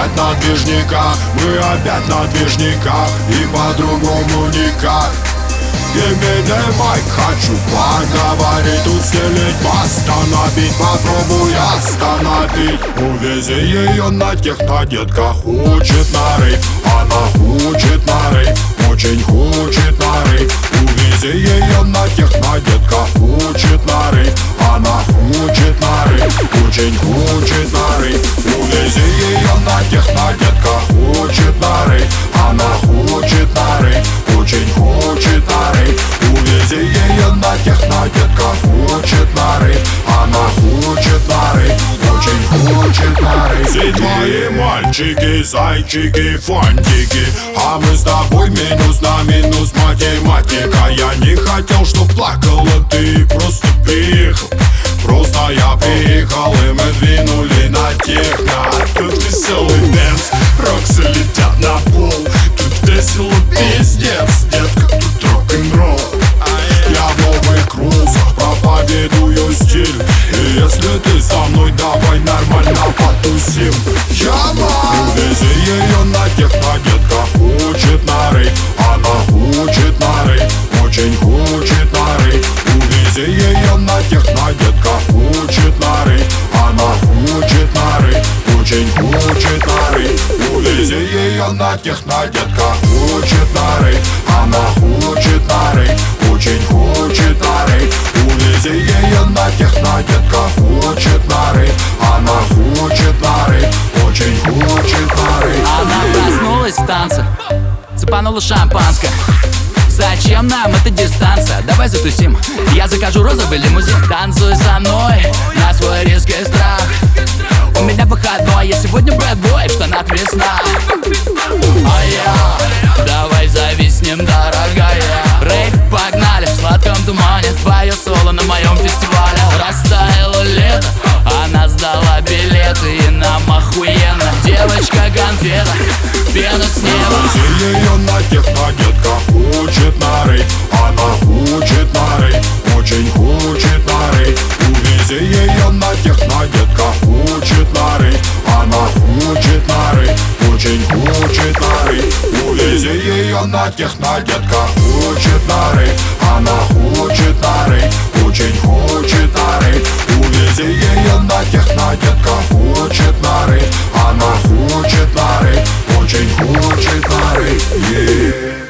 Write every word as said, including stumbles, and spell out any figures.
опять на движниках, мы опять на движниках, и по-другому никак. Give me the mic, хочу поговорить, тут стелить, остановить, попробуй остановить. Увези ее на техно, детка хочет на рейв, она хочет на рейв, очень хочет на рейв. Увези ее на техно, детка хочет на рейв, она хочет на рейв, очень хочет на рейв. Увези ее на техно, детка хочет на рейв, она хочет на рейв, очень хочет на рейв. Увези ее на техно, детка хочет на рейв, она хочет на рейв, очень хочет на рейв. Все твои мальчики, зайчики, фантики, а мы с тобой минус на минус математика. Я не хотел, чтоб плакала ты, просто приехал. Просто я приехал, и мы двинули на техно. Тут веселый дэнс, роксы летят на пол. Тут весело пиздец, детка, тут рок-н-ролл. Я в новых крузах проповедую стиль, и если ты со мной, давай нормально потусим. Увези ее на техно, детка хочет на рейв, она хочет на рейв, очень хочет на рейв. Увези ее на техно, детка хочет на рейв, она хочет на рейв, очень хочет на рейв. Увези ее на техно, детка хочет на рейв, она хочет на рейв, очень хочет на рейв. Увези ее на техно, детка хочет на рейв, она хочет на рейв, очень хочет на рейв. Она проснулась в танце, цепанула шампанское. Зачем нам эта дистанция? Давай затусим, я закажу розовый лимузин. Танцуй со мной на свой риск и страх. У меня выходной, я сегодня бэдбой, в штанах весна. А я, давай зависнем, дорогая. Рейв, погнали, в сладком тумане твое соло на моем фестивале. Растаяло лето, она сдала билеты, и нам охуенно. Девочка-конфета, пена с неба. Увези ее на техно, детка хочет на рейв, она хочет на рейв, очень хочет на рейв. Увези ее на техно, детка хочет на рейв, она хочет на рейв, очень хочет на рейв. Увези ее на техно, детка хочет на рейв, она хочет на рейв, очень хочет на рейв. Увези ее на техно, детка хочет на рейв, она хочет на рейв, очень хочет на рейв. Yeah.